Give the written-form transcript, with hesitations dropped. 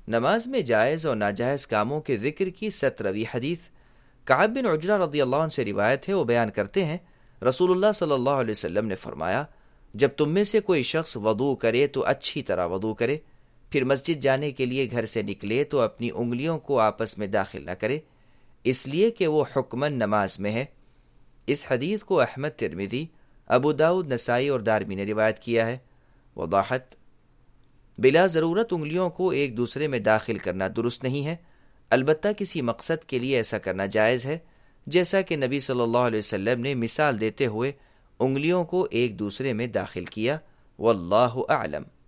नमाज में जायज़ और नाजायज़ कामों के ज़िक्र की 17वीं हदीस कअब बिन उजरा रज़ियल्लाहु अन्हु से रिवायत है। वो बयान करते हैं, रसूलुल्लाह सल्लल्लाहु अलैहि वसल्लम ने फरमाया, जब तुम में से कोई शख्स वज़ू करे तो अच्छी तरह वज़ू करे, फिर मस्जिद जाने के लिए घर से निकले तो अपनी उंगलियों को आपस में दाखिल न करे, इसलिए कि वो हुक्मन नमाज में है। इस हदीस को अहमद, तिरमिज़ी, अबू दाऊद, नसाई और दारमी ने रिवायत किया है। वदाहत, बिला ज़रूरत उंगलियों को एक दूसरे में दाखिल करना दुरुस्त नहीं है, अलबत्ता किसी मकसद के लिए ऐसा करना जायज़ है, जैसा कि नबी सल्लल्लाहु अलैहि वसल्लम ने मिसाल देते हुए उंगलियों को एक दूसरे में दाखिल किया। वल्लाहु अअलम।